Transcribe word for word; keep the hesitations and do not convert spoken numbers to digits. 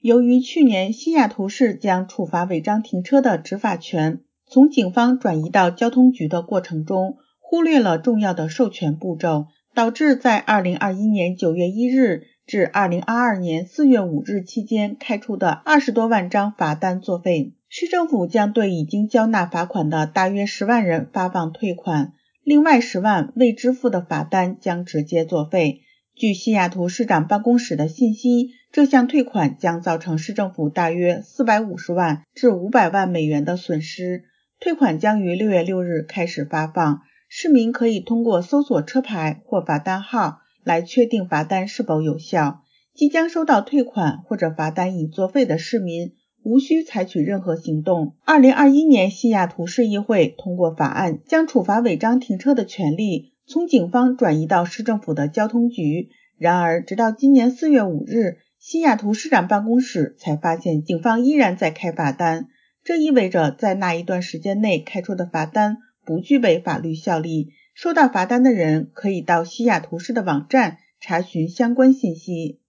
由于去年西雅图市将处罚违章停车的执法权从警方转移到交通局的过程中，忽略了重要的授权步骤，导致在二零二一年九月一日至二零二二年四月五日期间开出的二十多万张罚单作废。市政府将对已经交纳罚款的大约十万人发放退款，另外十万未支付的罚单将直接作废。据西雅图市长办公室的信息，这项退款将造成市政府大约四百五十万至五百万美元的损失。退款将于六月六日开始发放，市民可以通过搜索车牌或罚单号来确定罚单是否有效。即将收到退款或者罚单已作废的市民无需采取任何行动。二零二一年西雅图市议会通过法案，将处罚违章停车的权利从警方转移到市政府的交通局。然而，直到今年四月五日，西雅图市长办公室才发现警方依然在开罚单。这意味着在那一段时间内开出的罚单不具备法律效力。收到罚单的人可以到西雅图市的网站查询相关信息。